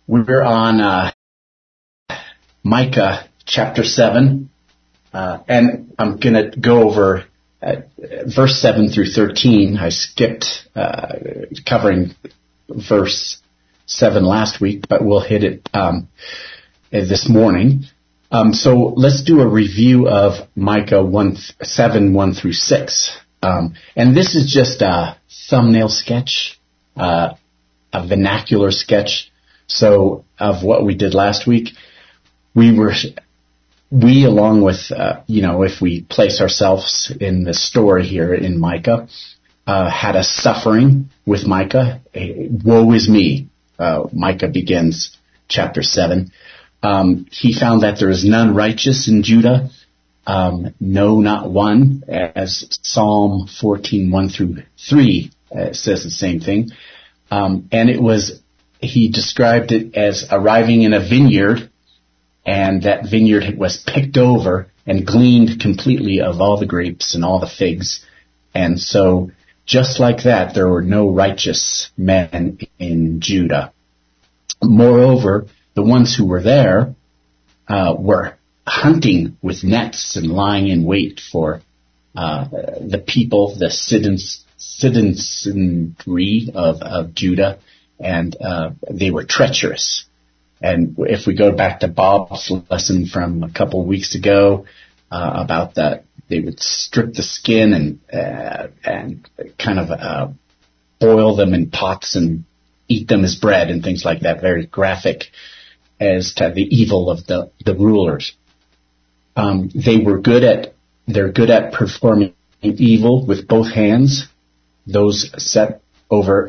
We're on Micah chapter 7, and I'm going to go over verse 7 through 13. I skipped covering verse 7 last week, but we'll hit it this morning. So let's do a review of Micah 7, 1 through 6. And this is just a thumbnail sketch, a vernacular sketch. So of what we did last week, we along with, if we place ourselves in the story here in Micah, had a suffering with Micah. Woe is me. Micah begins chapter 7. He found that there is none righteous in Judah. No, not one, as Psalm 14, 1 through 3 says the same thing. And he described it as arriving in a vineyard, and that vineyard was picked over and gleaned completely of all the grapes and all the figs. And so, just like that, there were no righteous men in Judah. Moreover, the ones who were there were hunting with nets and lying in wait for the people, the citizenry of Judah, and they were treacherous. And if we go back to Bob's lesson from a couple of weeks ago about that, they would strip the skin and kind of boil them in pots and eat them as bread and things like that. Very graphic as to the evil of the rulers. They're good at performing evil with both hands. Those set over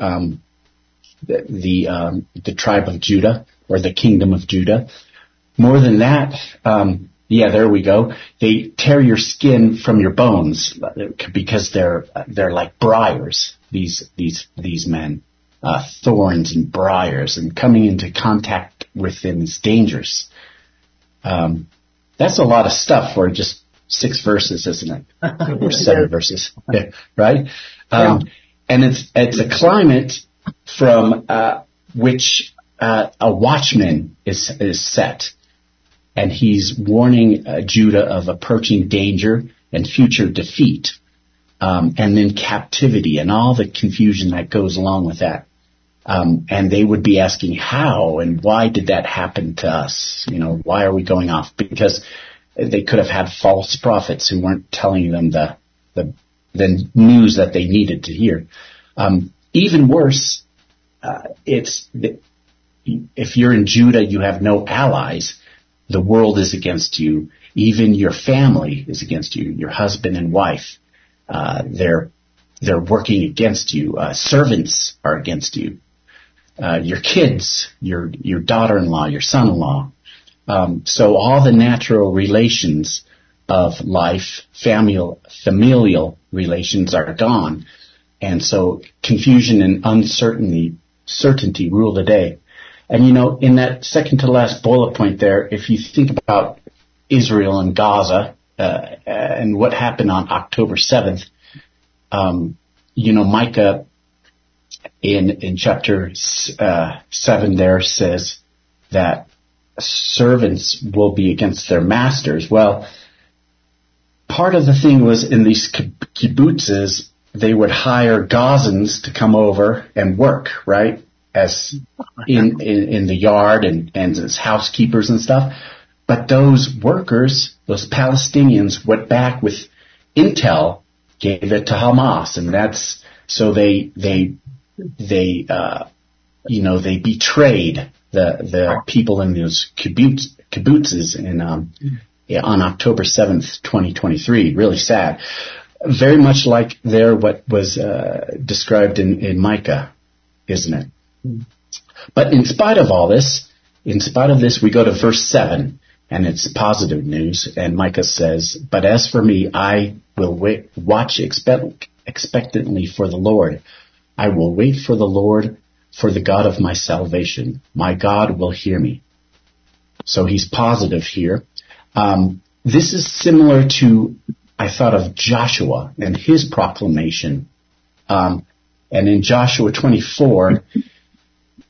the tribe of Judah, or the kingdom of Judah. More than that, there we go. They tear your skin from your bones because they're like briars. These men, thorns and briars, and coming into contact with them is dangerous. That's a lot of stuff for just 6 verses, isn't it? Or 7 verses, right? And it's a climate from which a watchman is set, and he's warning Judah of approaching danger and future defeat, and then captivity and all the confusion that goes along with that. And they would be asking how and why did that happen to us? Why are we going off? Because they could have had false prophets who weren't telling them the news that they needed to hear. Even worse, if you're in Judah, you have no allies. The world is against you. Even your family is against you. Your husband and wife, they're working against you. Servants are against you. Your kids, your daughter-in-law, your son-in-law. So all the natural relations of life, familial relations are gone. And so confusion and certainty rule the day. And in that second to last bullet point there, if you think about Israel and Gaza, and what happened on October 7th, Micah in chapter 7 there says that servants will be against their masters. Well, part of the thing was in these kibbutzes, they would hire Gazans to come over and work, right? As in the yard and as housekeepers and stuff. But those workers, those Palestinians, went back with intel, gave it to Hamas, and that's so they betrayed the people in those kibbutzes on October 7th, 2023. Really sad. Very much like what was described in Micah, isn't it? But in spite of this, we go to verse 7, and it's positive news. And Micah says, "But as for me, I will watch expectantly for the Lord. I will wait for the Lord, for the God of my salvation. My God will hear me." So he's positive here. This is similar to, I thought of Joshua and his proclamation. And in Joshua 24,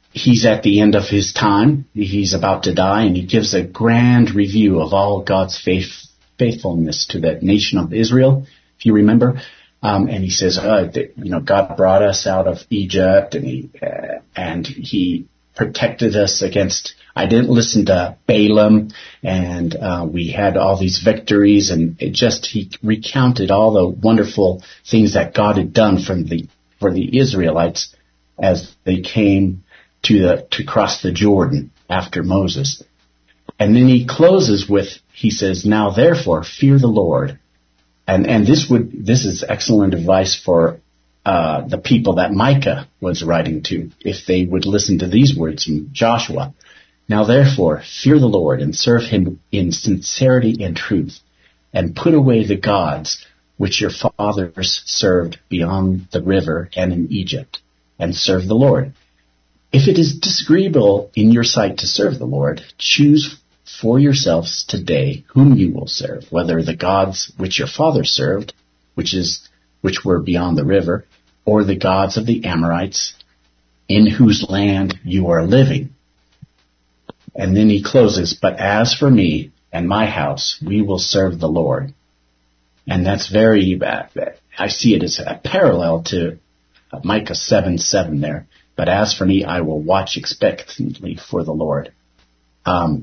he's at the end of his time. He's about to die, and he gives a grand review of all God's faithfulness to the nation of Israel, if you remember. And he says, God brought us out of Egypt, and he protected us against. I didn't listen to Balaam, and we had all these victories, and he recounted all the wonderful things that God had done for the Israelites as they came to cross the Jordan after Moses. And then he closes he says, now therefore fear the Lord. And this is excellent advice for the people that Micah was writing to, if they would listen to these words from Joshua. Now therefore fear the Lord and serve him in sincerity and truth, and put away the gods which your fathers served beyond the river and in Egypt, and serve the Lord. If it is disagreeable in your sight to serve the Lord, choose for yourselves today whom you will serve, whether the gods which your fathers served, which were beyond the river, or the gods of the Amorites, in whose land you are living. And then he closes, but as for me and my house, we will serve the Lord. And that's I see it as a parallel to Micah 7:7 there. But as for me, I will watch expectantly for the Lord. And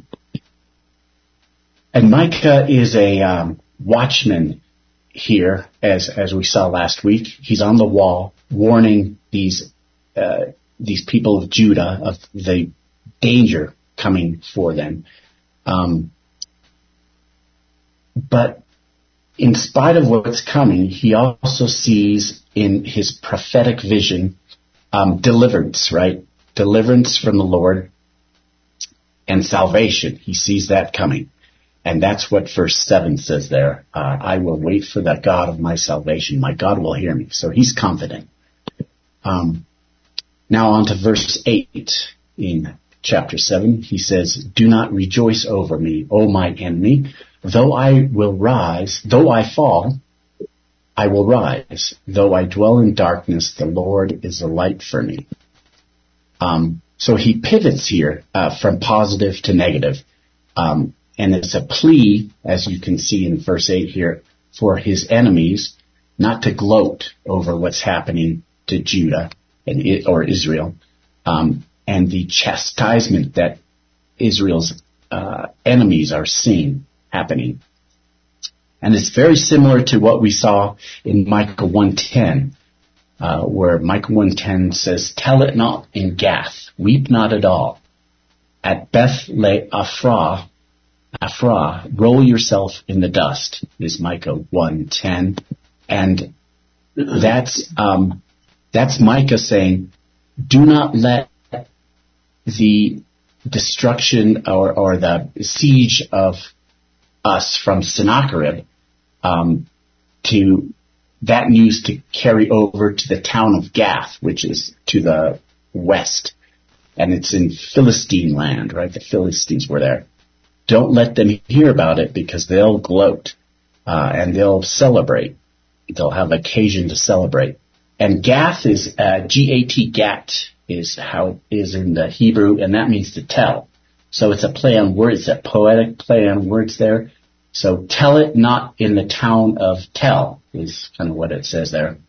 Micah is a watchman here, as we saw last week. He's on the wall warning these people of Judah of the danger coming for them. But in spite of what's coming, he also sees in his prophetic vision deliverance, right? Deliverance from the Lord and salvation. He sees that coming. And that's what verse 7 says there. I will wait for the God of my salvation. My God will hear me. So he's confident. Now on to verse 8 in chapter 7. He says, do not rejoice over me, O my enemy. Though I fall, I will rise. Though I dwell in darkness, the Lord is a light for me. So he pivots here from positive to negative. And it's a plea, as you can see in verse 8 here, for his enemies not to gloat over what's happening to Judah or Israel, and the chastisement that Israel's enemies are seeing happening. And it's very similar to what we saw in Micah 1:10, where Micah 1:10 says, tell it not in Gath, weep not at all. At Beth Afrah, roll yourself in the dust, is Micah 1:10. And that's Micah saying, do not let the destruction or the siege of us from Sennacherib to that news to carry over to the town of Gath, which is to the west. And it's in Philistine land, right? The Philistines were there. Don't let them hear about it, because they'll gloat and they'll celebrate. They'll have occasion to celebrate. And Gath is G-A-T, Gat is how it is in the Hebrew, and that means to tell. So it's a play on words, a poetic play on words there. So tell it not in the town of Tel is kind of what it says there.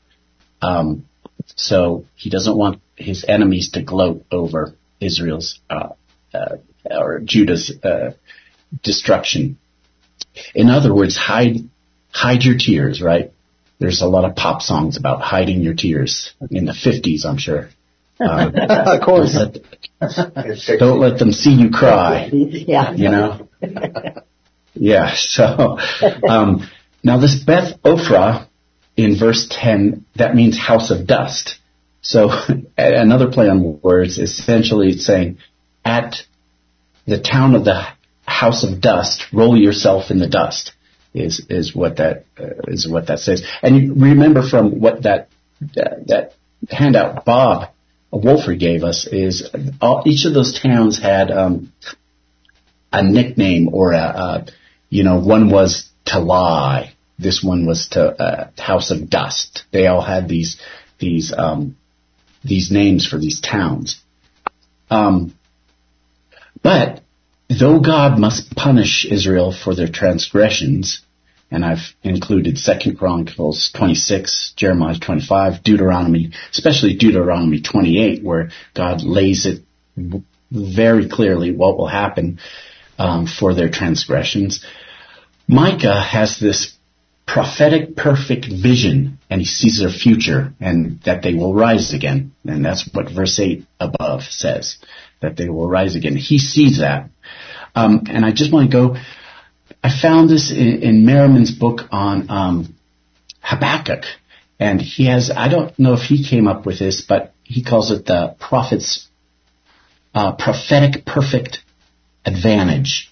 So he doesn't want his enemies to gloat over Israel's or Judah's destruction. In other words, hide your tears, right? There's a lot of pop songs about hiding your tears in the 50s, I'm sure. Of course. Don't let them see you cry. Yeah. You know? Yeah, so now this Beth Ophrah in verse 10, that means house of dust. So another play on words, essentially it's saying, at the town of the house of dust, roll yourself in the dust, is what that says. And you remember from what that handout Bob Wolfer gave us is each of those towns had a nickname or one was Talai, this one was to House of Dust. They all had these names for these towns. But though God must punish Israel for their transgressions, and I've included 2 Chronicles 26, Jeremiah 25, Deuteronomy, especially Deuteronomy 28, where God lays it very clearly what will happen for their transgressions. Micah has this prophetic perfect vision, and he sees their future and that they will rise again. And that's what verse 8 above says, that they will rise again. He sees that. And I just want to go, I found this in Merriman's book on Habakkuk. And he has, I don't know if he came up with this, but he calls it the prophet's prophetic perfect advantage,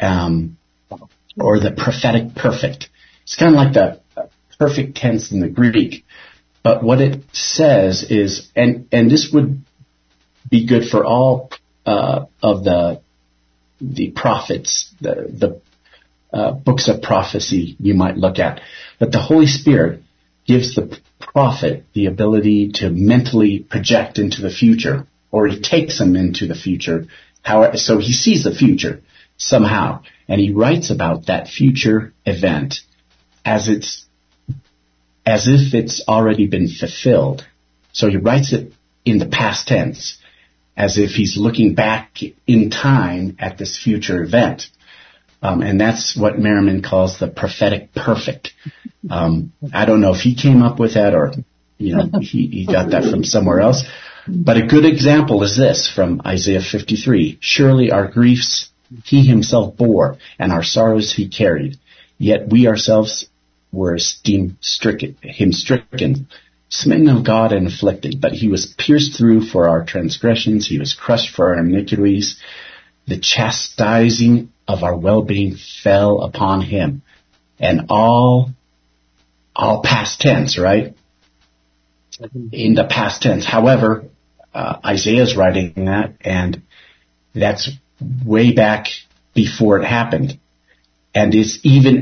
or the prophetic perfect. It's kind of like the perfect tense in the Greek. But what it says is, and this would be good for all of the prophets, the books of prophecy you might look at. But the Holy Spirit gives the prophet the ability to mentally project into the future, or he takes them into the future. So he sees the future somehow, and he writes about that future event as if it's already been fulfilled. So he writes it in the past tense, as if he's looking back in time at this future event. And that's what Merriman calls the prophetic perfect. I don't know if he came up with that or, he got that from somewhere else. But a good example is this from Isaiah 53. Surely our griefs he himself bore, and our sorrows he carried. Yet we ourselves were esteemed stricken, smitten of God and afflicted. But he was pierced through for our transgressions. He was crushed for our iniquities. The chastising of our well-being fell upon him. And all past tense, right? In the past tense. However, Isaiah's writing that, and that's way back before it happened. And it's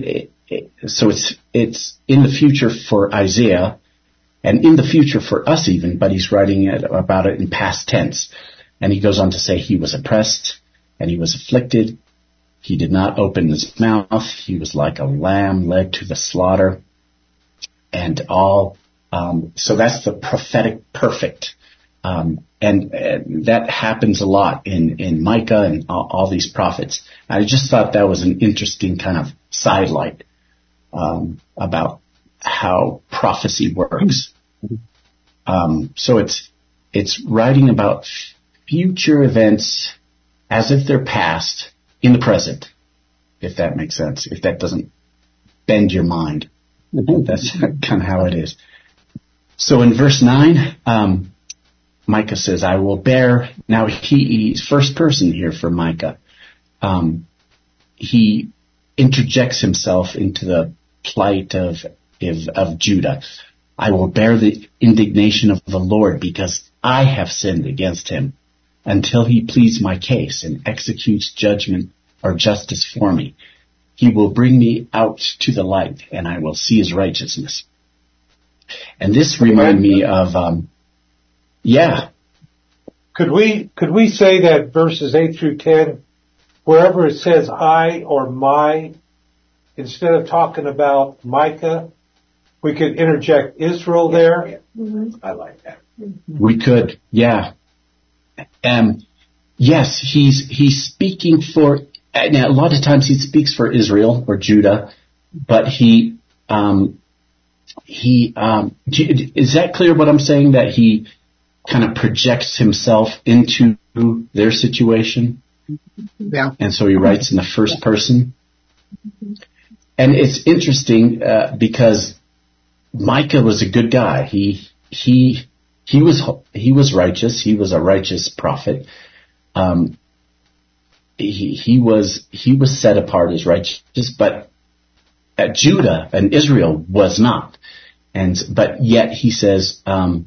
in the future for Isaiah, and in the future for us even, but he's writing about it in past tense. And he goes on to say he was oppressed and he was afflicted. He did not open his mouth. He was like a lamb led to the slaughter. And so that's the prophetic perfect. And that happens a lot in Micah and all these prophets. I just thought that was an interesting kind of sidelight about how prophecy works. So it's writing about future events as if they're past in the present, if that makes sense, if that doesn't bend your mind. That's kind of how it is. So in verse 9, Micah says, I will bear. Now he's first person here for Micah. He interjects himself into the plight of Judah. I will bear the indignation of the Lord because I have sinned against him, until he pleads my case and executes judgment or justice for me. He will bring me out to the light, and I will see his righteousness. And this reminded me of, Could we say that verses 8 through 10, wherever it says I or my, instead of talking about Micah, we could interject Israel there? Yeah. Mm-hmm. I like that. We could, yeah. Yes, he's speaking for, now a lot of times he speaks for Israel or Judah, but is that clear what I'm saying, that he kind of projects himself into their situation? Yeah. And so he writes in the first person. And it's interesting, because Micah was a good guy. He was righteous. He was a righteous prophet. He was set apart as righteous, but Judah and Israel was not. But yet he says, so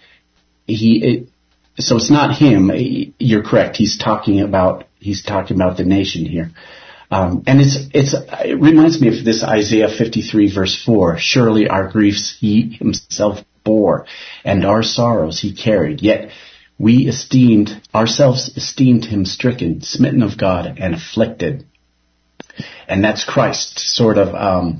it's not him. You're correct. He's talking about the nation here. And it reminds me of this Isaiah 53 verse 4. Surely our griefs he himself bore, and our sorrows he carried. Yet we esteemed him stricken, smitten of God, and afflicted. And that's Christ, sort of.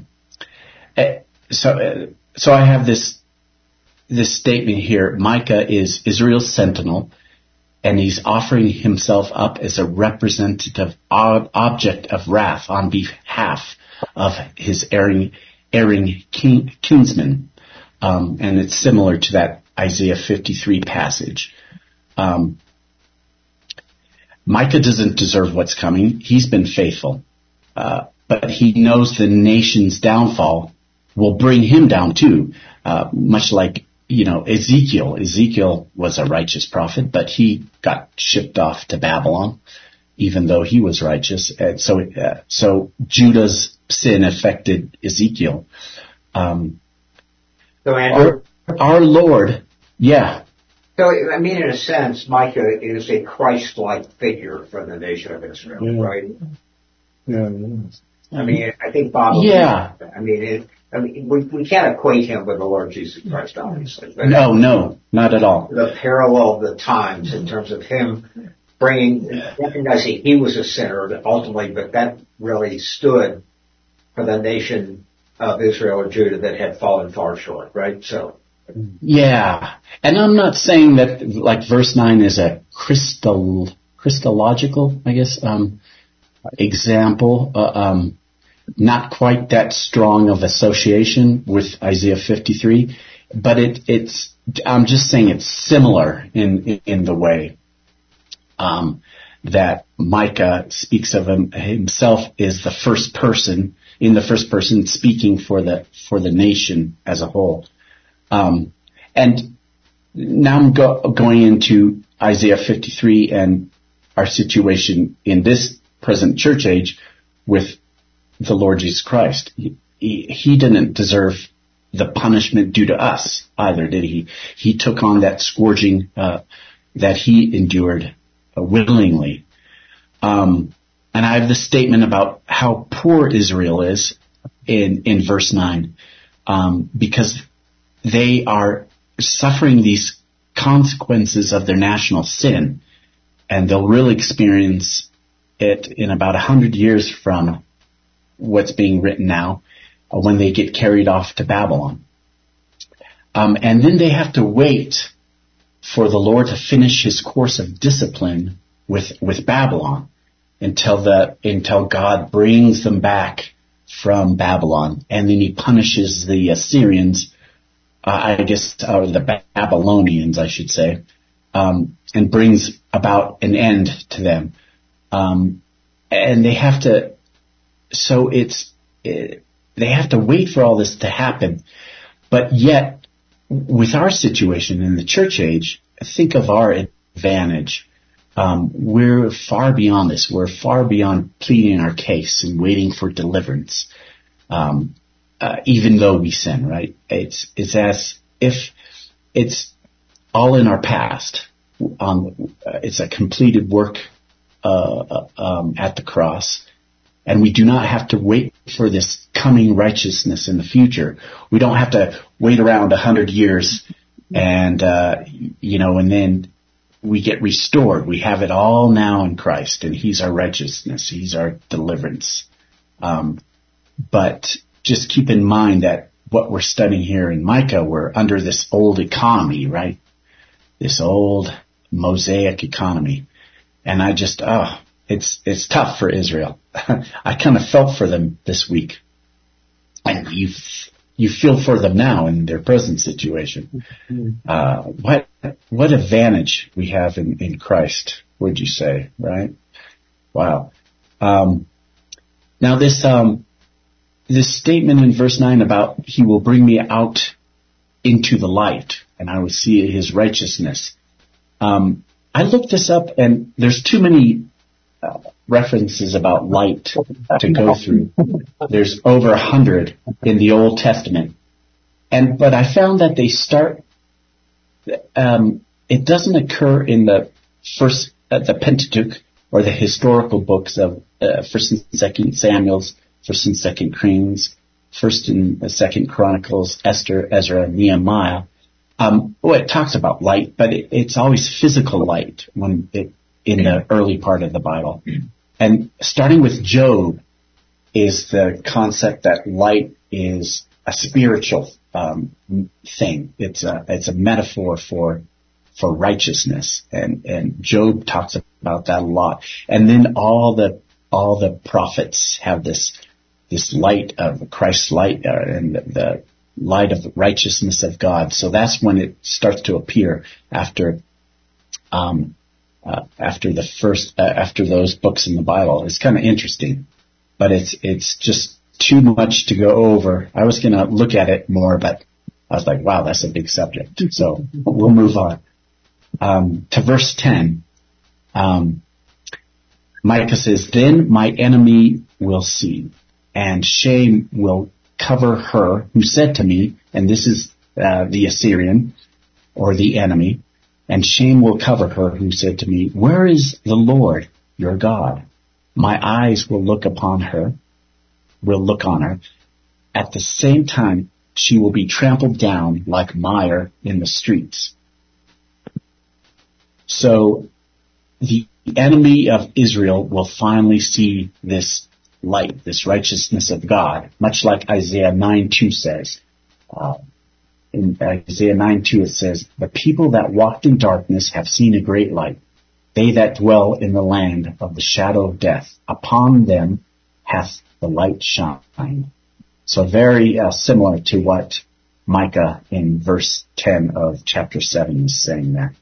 So I have this statement here. Micah is Israel's sentinel, and he's offering himself up as a representative object of wrath on behalf of his erring kinsman. And it's similar to that Isaiah 53 passage. Micah doesn't deserve what's coming. He's been faithful. But he knows the nation's downfall will bring him down too. Much like, Ezekiel. Ezekiel was a righteous prophet, but he got shipped off to Babylon, even though he was righteous. And so Judah's sin affected Ezekiel. So Andrew, our Lord, yeah. So, in a sense, Micah is a Christ-like figure for the nation of Israel, right? Yeah. I think Bob. Yeah. We can't equate him with the Lord Jesus Christ, obviously. But No, not at all. The parallel of the times in terms of him recognizing he was a sinner ultimately, but that really stood for the nation of Israel or Judah that had fallen far short, right? So. Yeah. And I'm not saying that, like, verse 9 is a Christological, I guess, example, not quite that strong of association with Isaiah 53, but I'm just saying it's similar in the way, that Micah speaks of himself as the first person speaking for the nation as a whole. And now I'm going into Isaiah 53 and our situation in this present church age with the Lord Jesus Christ. He didn't deserve the punishment due to us either, did he? He took on that scourging that he endured willingly. And I have this statement about how poor Israel is in verse 9, because they are suffering these consequences of their national sin, and they'll really experience it in about 100 years from what's being written now, when they get carried off to Babylon. And then they have to wait for the Lord to finish his course of discipline with Babylon until God brings them back from Babylon, and then he punishes the Assyrians, or the Babylonians, I should say, and brings about an end to them. And they have to, they have to wait for all this to happen. But yet, with our situation in the church age, think of our advantage. We're far beyond this. We're far beyond pleading our case and waiting for deliverance. Even though we sin, right? It's as if it's all in our past. It's a completed work at the cross, and we do not have to wait for this coming righteousness in the future. We don't have to wait around 100 years, and and then we get restored. We have it all now in Christ, and He's our righteousness. He's our deliverance. But just keep in mind that what we're studying here in Micah, we're under this old economy, right? This old Mosaic economy. And it's tough for Israel. I kind of felt for them this week. And you feel for them now in their present situation. What advantage we have in Christ, would you say, right? Wow. Now this statement in verse 9 about he will bring me out into the light and I will see his righteousness. I looked this up, and there's too many references about light to go through. There's over 100 in the Old Testament. But I found that they start, it doesn't occur in the Pentateuch or the historical books of 1st and 2nd Samuel's, 1st and 2nd Kings, 1st and 2nd Chronicles, Esther, Ezra, Nehemiah. It talks about light, but it's always physical light in the early part of the Bible. And starting with Job is the concept that light is a spiritual thing. It's a metaphor for righteousness, and Job talks about that a lot. And then all the prophets have this light of Christ's light and the light of the righteousness of God. So that's when it starts to appear after those books in the Bible. It's kind of interesting, but it's just too much to go over. I was going to look at it more, but I was like, wow, that's a big subject. So we'll move on. To verse 10, Micah says, "Then my enemy will see, and shame will cover her who said to me," and this is the Assyrian, or the enemy, "and shame will cover her who said to me, where is the Lord your God? My eyes will look on her. At the same time, she will be trampled down like mire in the streets." So the enemy of Israel will finally see this light, this righteousness of God, much like Isaiah 9:2 says. In Isaiah 9:2 it says, "The people that walked in darkness have seen a great light. They that dwell in the land of the shadow of death, upon them hath the light shined." So very similar to what Micah in verse 10 of chapter 7 is saying there.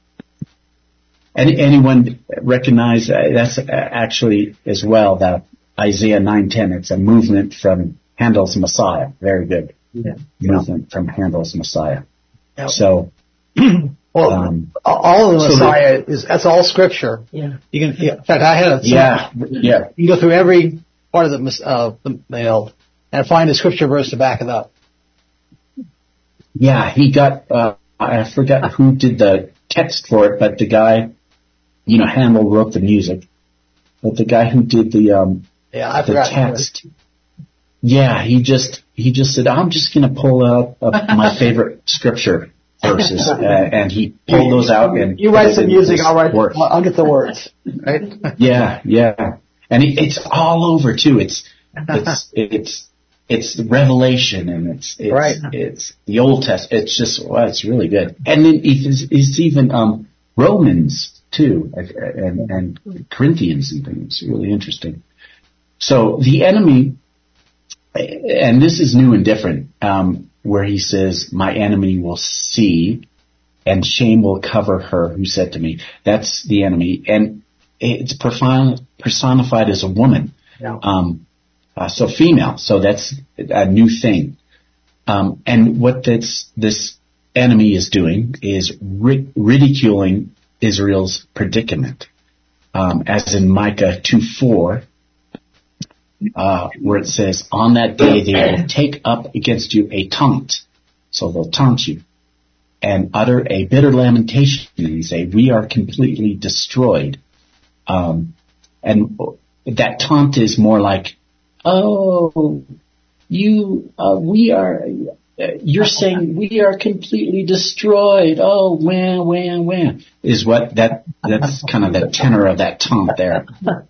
Anyone recognize that's actually as well that Isaiah 9:10? It's a movement from Handel's Messiah. Very good movement from Handel's Messiah. Yep. So, all of the Messiah that's all scripture. Yeah. You can. In fact, I had a. Yeah. You go through every part of the mail and find a scripture verse to back it up. Yeah, he got. I forgot who did the text for it, but the guy. Handel wrote the music, but the guy who did the text, he just said, "I'm just going to pull out my favorite scripture verses," and he pulled those out. And you write some music, I'll get the words, right? Yeah, and it's all over too. It's the Revelation, and it's the Old Testament. It's just it's really good, and then it's even Romans too, and Corinthians and things. Really interesting. So the enemy, and this is new and different, where he says, "My enemy will see, and shame will cover her who said to me." That's the enemy, and it's personified as a woman. Yeah. So female. So that's a new thing. And what this enemy is doing is ridiculing Israel's predicament, as in Micah 2:4, where it says, "On that day they will take up against you a taunt," so they'll taunt you, "and utter a bitter lamentation and say, we are completely destroyed." And that taunt is more like, "Oh, you're saying we are completely destroyed. Oh, wah, is what that's kind of the tenor of that taunt there.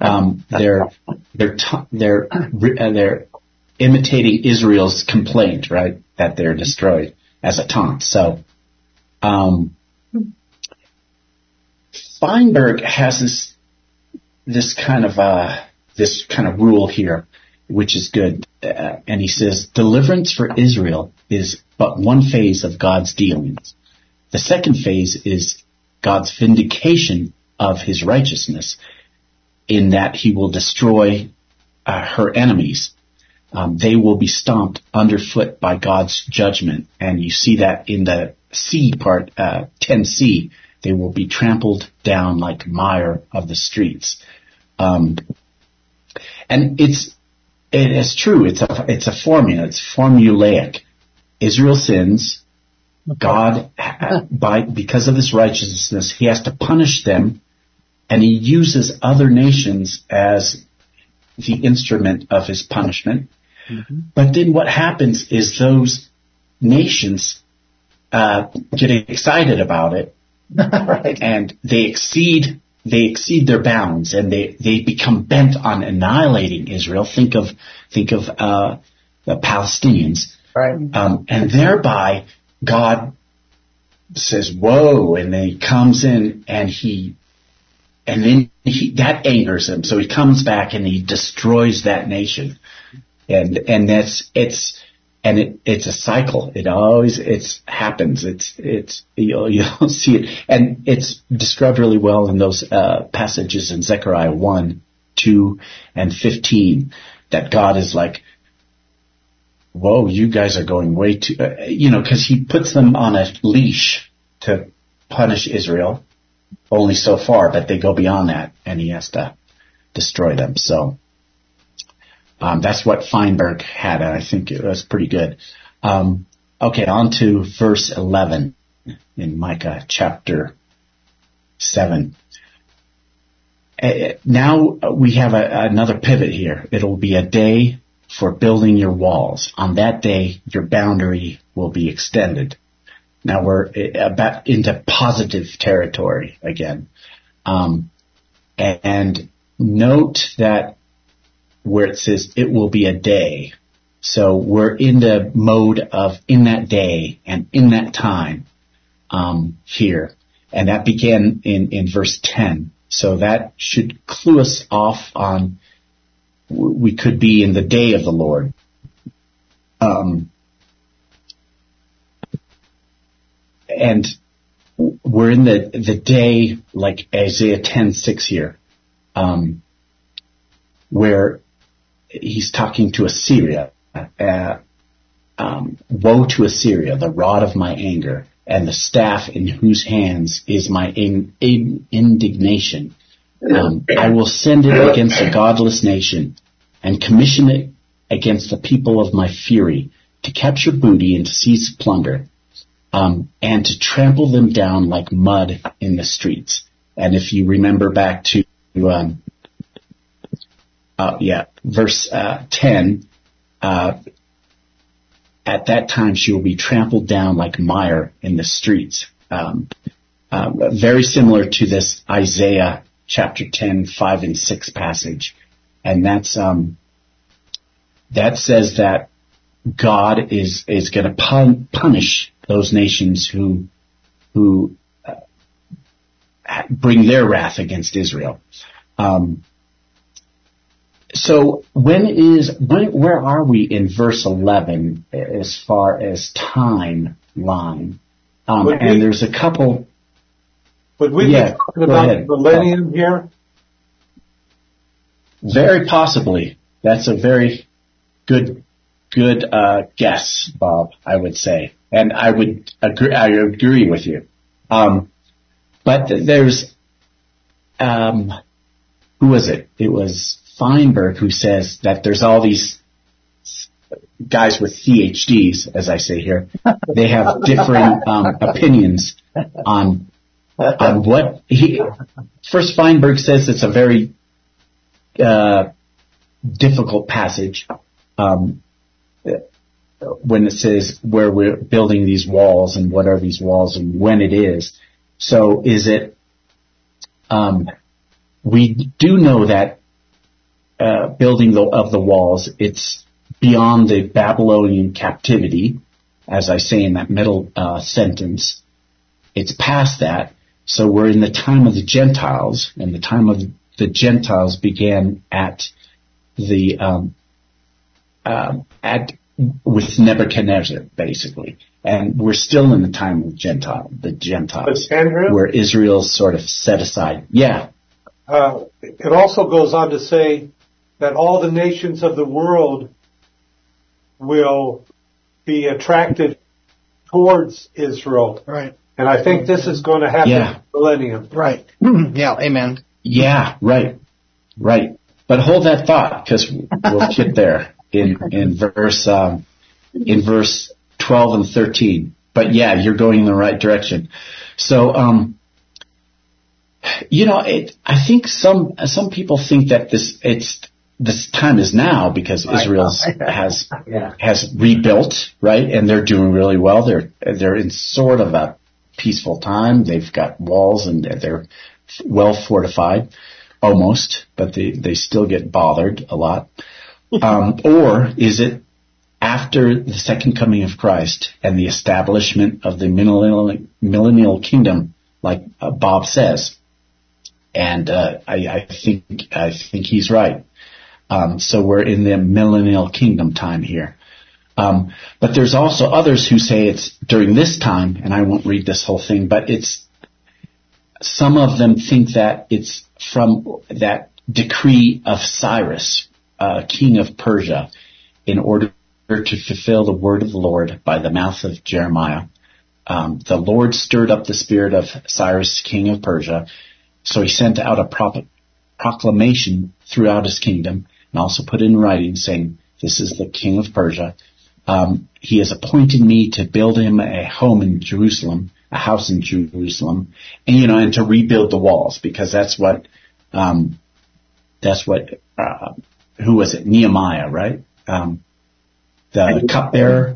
They're imitating Israel's complaint, right? That they're destroyed as a taunt. So, Feinberg has this kind of rule here, which is good. And he says, deliverance for Israel is but one phase of God's dealings. The second phase is God's vindication of his righteousness, in that he will destroy her enemies. They will be stomped underfoot by God's judgment. And you see that in the C part, 10C. They will be trampled down like mire of the streets. And it is true. It's a formula. It's formulaic. Israel sins. God, because of his righteousness, he has to punish them, and he uses other nations as the instrument of his punishment. Mm-hmm. But then what happens is those nations get excited about it, Right. and they exceed their bounds, and they become bent on annihilating Israel. Think of the Palestinians, Right. and thereby God says, "Whoa!" and then He comes in, and then that angers Him, so He comes back and He destroys that nation, and it's a cycle. It happens. You'll see it, and it's described really well in those passages in Zechariah 1, 2, and 15 that God is like, "Whoa, you guys are going way too," because He puts them on a leash to punish Israel only so far, but they go beyond that, and He has to destroy them. So. That's what Feinberg had, and I think it was pretty good. Okay, on to verse 11 in Micah chapter 7. Now we have another pivot here. It'll be a day for building your walls. On that day, your boundary will be extended. Now we're about into positive territory again. And note that where it says it will be a day. So we're in the mode of in that day and in that time here. And that began in verse 10. So that should clue us off on we could be in the day of the Lord. And we're in the day like Isaiah 10:6 here, where he's talking to Assyria. Woe to Assyria, the rod of my anger, and the staff in whose hands is my indignation. I will send it against a godless nation and commission it against the people of my fury to capture booty and to seize plunder, and to trample them down like mud in the streets. And if you remember back to verse 10, at that time she will be trampled down like mire in the streets. Very similar to this Isaiah chapter 10, 5 and 6 passage. And that's, that says that God is going to punish those nations who bring their wrath against Israel. So where are we in verse 11 as far as timeline? And there's a couple. Would we be talking about the millennium here? Very possibly. That's a very good guess, Bob, I would say. And I agree with you. But there's, who was it? It was Feinberg who says that there's all these guys with PhDs, as I say here. They have different opinions on what first Feinberg says it's a very difficult passage when it says where we're building these walls and what are these walls and when it is. So is it, we do know that building of the walls, it's beyond the Babylonian captivity, as I say in that middle sentence. It's past that. So we're in the time of the Gentiles, and the time of the Gentiles began with Nebuchadnezzar, basically. And we're still in the time of the Gentiles, where Israel's sort of set aside. Yeah. It also goes on to say that all the nations of the world will be attracted towards Israel. Right. And I think this is going to happen in the millennium. Right. Yeah, amen. Yeah, right. But hold that thought, because we'll get there in verse 12 and 13. But yeah, you're going in the right direction. So, I think some people think that this time is now because Israel has rebuilt, right? And they're doing really well. They're in sort of a peaceful time. They've got walls and they're well fortified, almost, but they still get bothered a lot. Or is it after the second coming of Christ and the establishment of the millennial kingdom, like Bob says? And I think he's right. So we're in the millennial kingdom time here. But there's also others who say it's during this time, and I won't read this whole thing, but some of them think that it's from that decree of Cyrus, king of Persia, in order to fulfill the word of the Lord by the mouth of Jeremiah. The Lord stirred up the spirit of Cyrus, king of Persia, so he sent out a proclamation throughout his kingdom and also put in writing saying, this is the king of Persia. He has appointed me to build him a home in Jerusalem, a house in Jerusalem, and to rebuild the walls, because that's what who was it? Nehemiah, right? The cupbearer,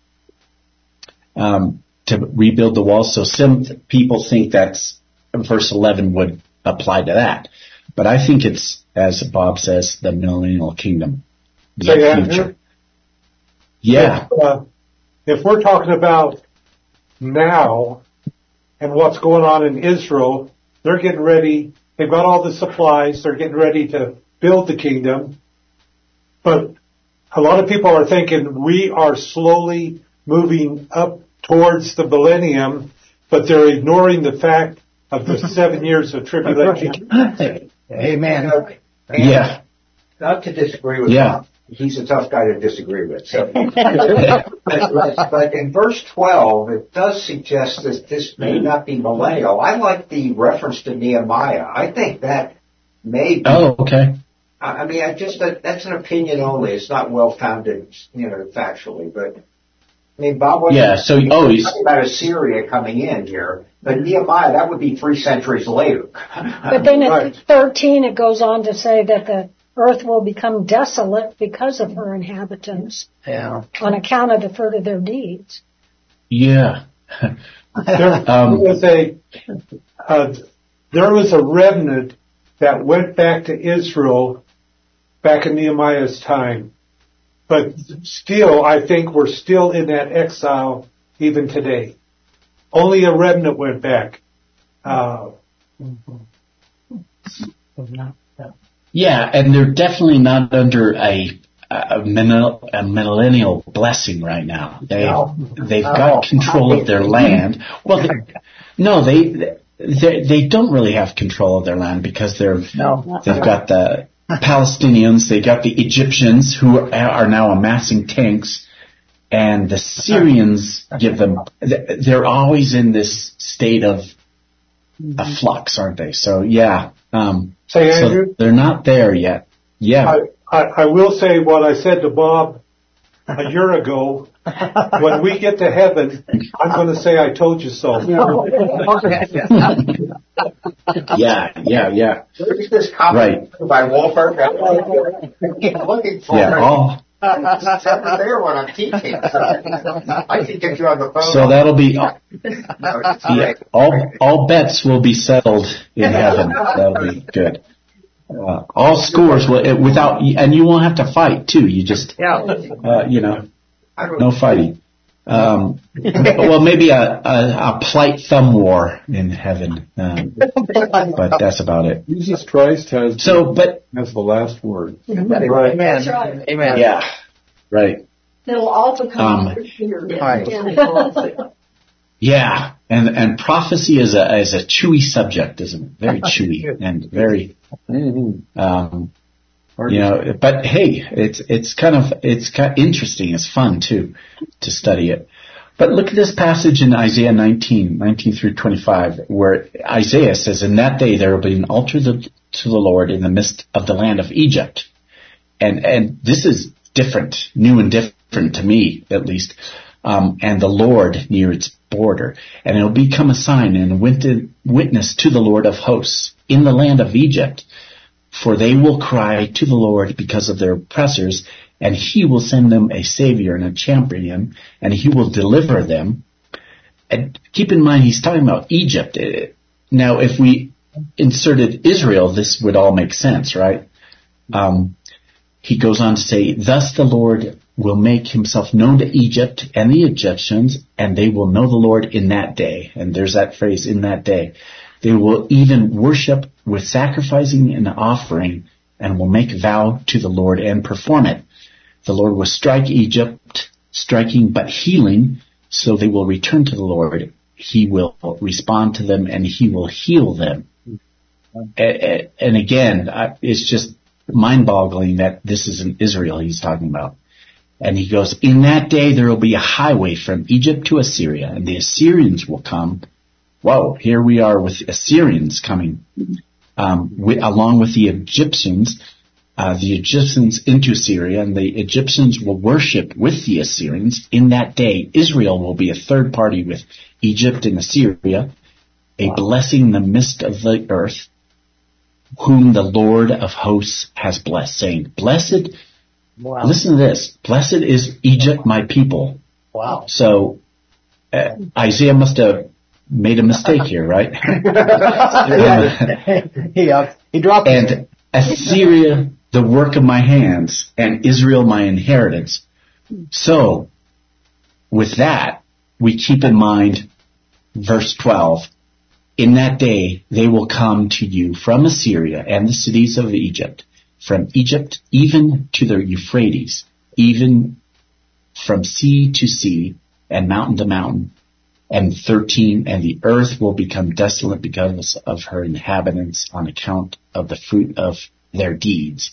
to rebuild the walls. So some people think that's verse 11 would apply to that. But I think it's, as Bob says, the millennial kingdom. The future. Yeah. If we're talking about now and what's going on in Israel, they're getting ready. They've got all the supplies. They're getting ready to build the kingdom. But a lot of people are thinking we are slowly moving up towards the millennium, but they're ignoring the fact of the 7 years of tribulation. Amen. Yeah. Not to disagree with him. He's a tough guy to disagree with. So. But in verse 12, it does suggest that this may not be millennial. I like the reference to Nehemiah. I think that may be. Oh, okay. I mean, that's an opinion only. It's not well founded, factually. But I mean, Bob was talking about Assyria coming in here, but Nehemiah, that would be 3 centuries later. But then at 13, it goes on to say that the earth will become desolate because of her inhabitants, on account of the fruit of their deeds. Yeah. There was a remnant that went back to Israel back in Nehemiah's time. But still, I think we're still in that exile even today. Only a remnant went back. Yeah, and they're definitely not under a millennial blessing right now. They've got control of their land. Well, they don't really have control of their land because they've got the Palestinians, they got the Egyptians who are now amassing tanks, and the Syrians give them. They're always in this state of a flux, aren't they? So yeah. Say, Andrew, so they're not there yet. Yeah. I will say what I said to Bob a year ago. When we get to heaven, I'm going to say I told you so. Yeah. There's this comment by Wolfert. I'm looking for it. It's never there when I'm teaching. I can get you on the phone. So that'll be all bets will be settled in heaven. That'll be good. All scores will and you won't have to fight too. You just no fighting. Well, maybe a polite thumb war in heaven, but that's about it. Jesus Christ has the last word. Right. That's right. Amen. Yeah, right. It'll also come here. Yeah, and prophecy is a chewy subject, isn't it? Very chewy and very. But hey, it's kind of interesting. It's fun too to study it. But look at this passage in Isaiah 19 through 25, where Isaiah says, "In that day there will be an altar to the Lord in the midst of the land of Egypt," and this is different, new and different to me at least. And the Lord near its border, and it will become a sign and a witness to the Lord of hosts in the land of Egypt. For they will cry to the Lord because of their oppressors, and he will send them a savior and a champion, and he will deliver them. And keep in mind, he's talking about Egypt. Now, if we inserted Israel, this would all make sense, right? He goes on to say, thus the Lord will make himself known to Egypt and the Egyptians, and they will know the Lord in that day. And there's that phrase, in that day. They will even worship with sacrificing and offering, and will make vow to the Lord and perform it. The Lord will strike Egypt, striking but healing, so they will return to the Lord. He will respond to them, and he will heal them. And again, it's just mind-boggling that this isn't Israel he's talking about. And he goes, in that day there will be a highway from Egypt to Assyria, and the Assyrians will come. Whoa, here we are with Assyrians coming, along with the Egyptians into Syria, and the Egyptians will worship with the Assyrians. In that day, Israel will be a third party with Egypt and Assyria, a blessing in the midst of the earth, whom the Lord of hosts has blessed, saying, blessed, listen to this, blessed is Egypt, my people. Wow. So, Isaiah must have made a mistake here, right? He dropped it. And Assyria, the work of my hands, and Israel, my inheritance. So, with that, we keep in mind verse 12. In that day, they will come to you from Assyria and the cities of Egypt, from Egypt even to the Euphrates, even from sea to sea and mountain to mountain. And 13, and the earth will become desolate because of her inhabitants on account of the fruit of their deeds.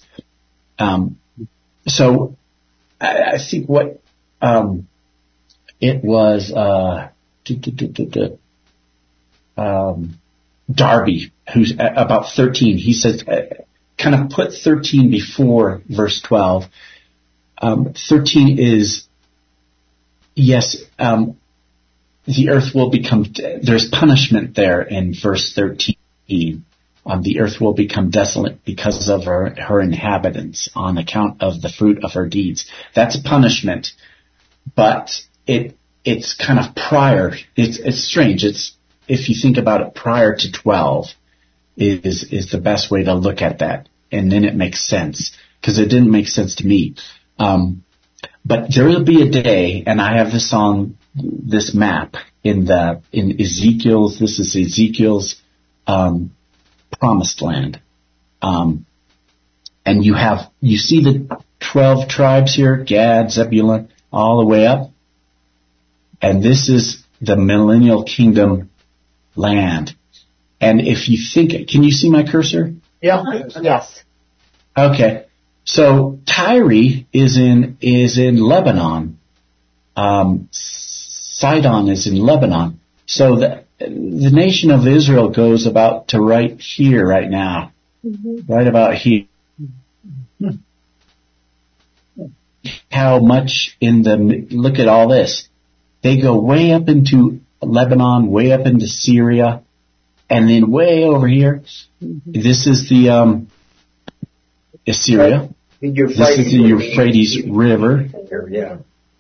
So I think what it was Darby, who's about 13. He says, kind of put 13 before verse 12. 13 is, yes, the earth will become, there's punishment there in verse 13. The earth will become desolate because of her inhabitants on account of the fruit of her deeds. That's punishment, but it's kind of prior. It's strange. If you think about it, prior to 12 is the best way to look at that. And then it makes sense, because it didn't make sense to me. But there will be a day, and I have this on this map in Ezekiel's, this is Ezekiel's, promised land. And you see the 12 tribes here, Gad, Zebulun, all the way up. And this is the millennial kingdom land. And if you think, can you see my cursor? Yeah. Yes. Okay. So Tyre is in Lebanon. Sidon is in Lebanon. So the nation of Israel goes about to right here, right now. Mm-hmm. Right about here. Mm-hmm. How much look at all this. They go way up into Lebanon, way up into Syria, and then way over here. Mm-hmm. This is the Assyria. This is the Euphrates River. Yeah.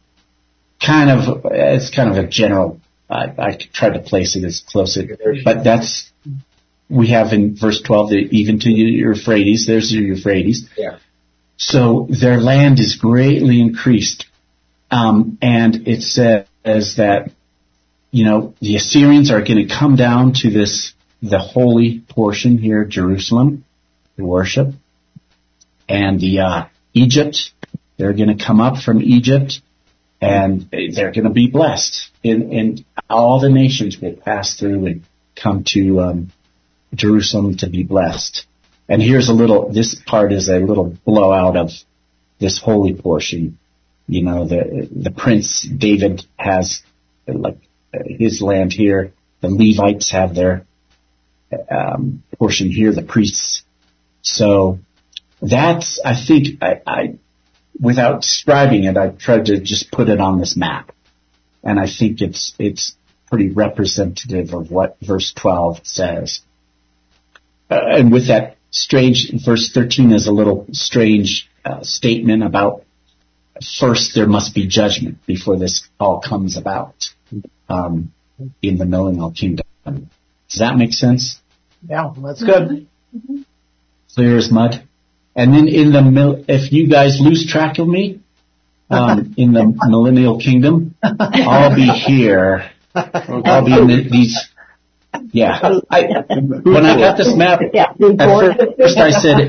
It's kind of a general, I tried to place it as close as, but we have in verse 12, even to Euphrates, there's the Euphrates. Yeah. So their land is greatly increased. And it says that, the Assyrians are going to come down to the holy portion here, Jerusalem, to worship. And the Egypt, they're going to come up from Egypt, and they're going to be blessed. And all the nations will pass through and come to Jerusalem to be blessed. And this part is a little blowout of this holy portion. The prince David has his land here. The Levites have their portion here, the priests. So that's, I think, I without describing it, I tried to just put it on this map. And I think it's pretty representative of what verse 12 says. And with that strange. Verse 13 is a little strange statement about first there must be judgment before this all comes about in the millennial kingdom. Does that make sense? Yeah, that's good. Clear as mud. And then if you guys lose track of me in the millennial kingdom, I'll be here. I'll be in these. Yeah. When I got this map, at first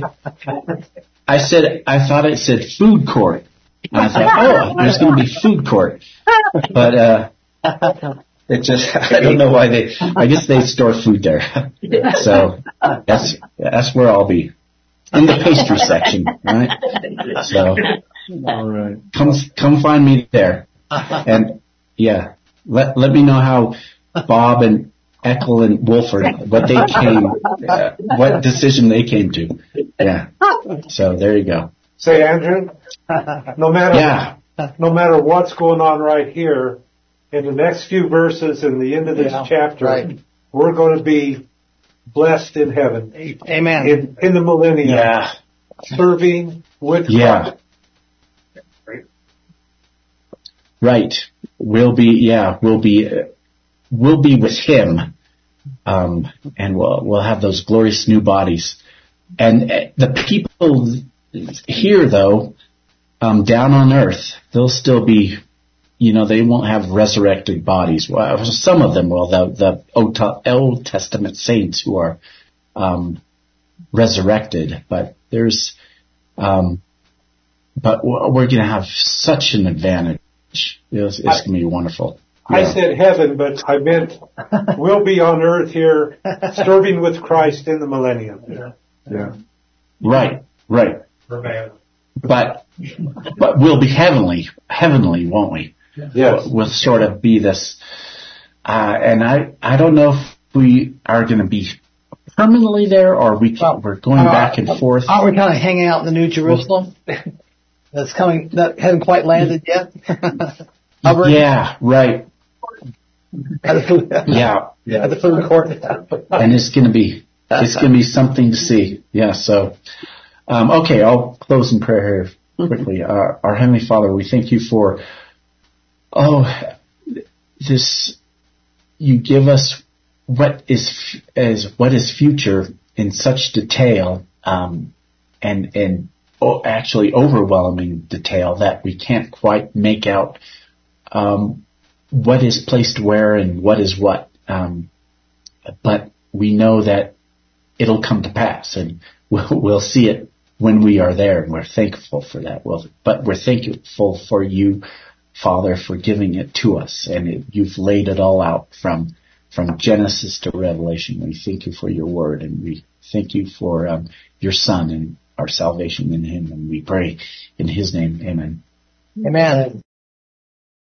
I thought it said food court. And I thought, there's going to be food court. But it just, I don't know why I guess they store food there. So that's where I'll be. In the pastry section, right? So, all right. Come find me there. And yeah, let me know how Bob and Eckel and Wolford, what decision they came to. Yeah. So there you go. Say, Andrew, no matter what's going on right here, in the next few verses in the end of this chapter, we're going to be blessed in heaven. Amen. In the millennium. Yeah. Serving with Christ. Right. We'll be with Him. And we'll have those glorious new bodies. And the people here, though, down on earth, they'll still be, they won't have resurrected bodies. Well, some of them will, the Old Testament saints who are resurrected, but but we're going to have such an advantage. It's going to be wonderful. I said heaven, but I meant we'll be on earth here serving with Christ in the millennium. Yeah. Right. But we'll be heavenly, won't we? Yes. We'll sort of be this, and I don't know if we are going to be permanently there or we're going back and forth. Aren't we kind of hanging out in the New Jerusalem? That's coming, that hasn't quite landed yet? Yeah, right. At the food court. And it's going to be something to see. Yeah, so, okay, I'll close in prayer here quickly. Our Heavenly Father, we thank you for, you give us what is future in such detail, and actually overwhelming detail that we can't quite make out, what is placed where and what is what. But we know that it'll come to pass, and we'll see it when we are there, and we're thankful for that. But we're thankful for you, Father, for giving it to us, and you've laid it all out from Genesis to Revelation. We thank you for your word, and we thank you for your Son and our salvation in Him, and we pray in His name. Amen. Amen.